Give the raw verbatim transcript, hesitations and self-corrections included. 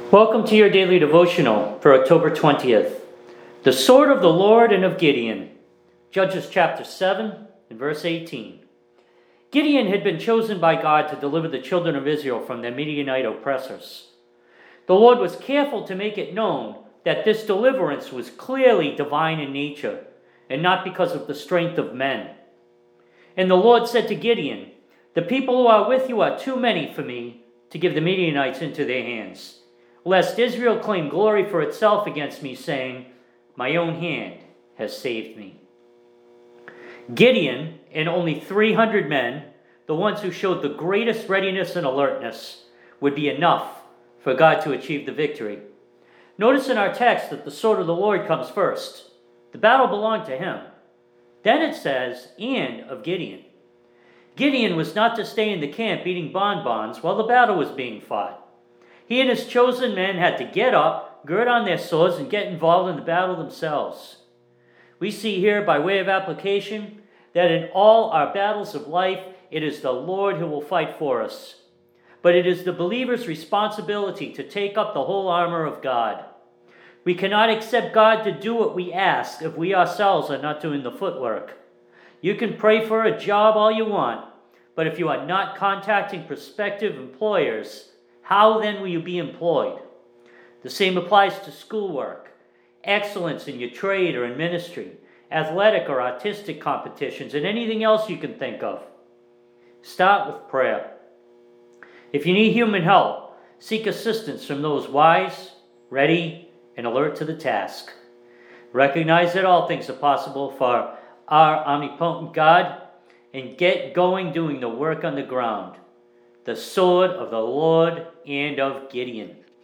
Welcome to your daily devotional for October twentieth. The sword of the Lord and of Gideon. Judges chapter seven and verse eighteen. Gideon had been chosen by God to deliver the children of Israel from their Midianite oppressors. The Lord was careful to make it known that this deliverance was clearly divine in nature and not because of the strength of men. And the Lord said to Gideon, "The people who are with you are too many for me to give the Midianites into their hands, lest Israel claim glory for itself against me, saying, 'My own hand has saved me.'" Gideon and only three hundred men, the ones who showed the greatest readiness and alertness, would be enough for God to achieve the victory. Notice in our text that the sword of the Lord comes first. The battle belonged to him. Then it says, "and of Gideon." Gideon was not to stay in the camp eating bonbons while the battle was being fought. He and his chosen men had to get up, gird on their swords, and get involved in the battle themselves. We see here, by way of application, that in all our battles of life, it is the Lord who will fight for us. But it is the believer's responsibility to take up the whole armor of God. We cannot accept God to do what we ask if we ourselves are not doing the footwork. You can pray for a job all you want, but if you are not contacting prospective employers, how then will you be employed? The same applies to schoolwork, excellence in your trade or in ministry, athletic or artistic competitions, and anything else you can think of. Start with prayer. If you need human help, seek assistance from those wise, ready, and alert to the task. Recognize that all things are possible for our omnipotent God, and get going doing the work on the ground. The sword of the Lord and of Gideon.